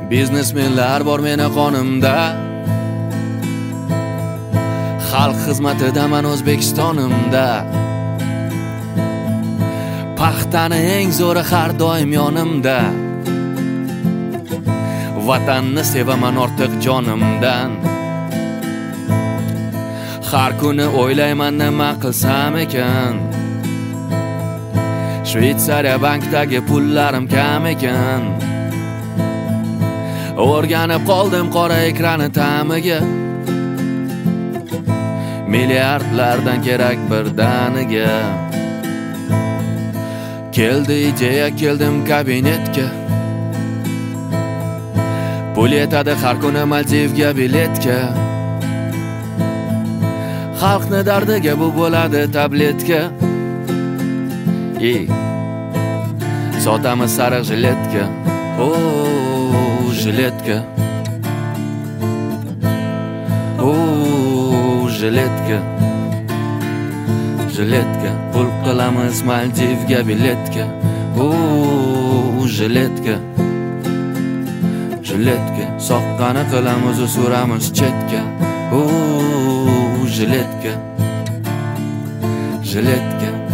Biznesmenlar bor meni qonimda, xalq xizmatidaman O'zbekistonimda. Paxtani eng zo'ri har doim yonimda. Vatanni sevaman ortiq jonimdan. Har kuni o'ylayman nima qilsam ekan. Shvetsariya bankdagi pullarim kam ekan. O'rganib qoldim qora ekrani ta'miga. Milliardlardan kerak birdaniga. Keldi ideya, keldim kabinetga. Pul yetadi har kuni Maldivga biletga. Xalqni dardiga bu bo'ladi tabletka. Sotamiz sariq jiletka. Jiletka. Jiletka. Jiletka. Pul qilamiz Maldivga biletka. Jiletka. Jiletka. Soqqani qilamiz suramiz chetga. Jiletka. Jiletka.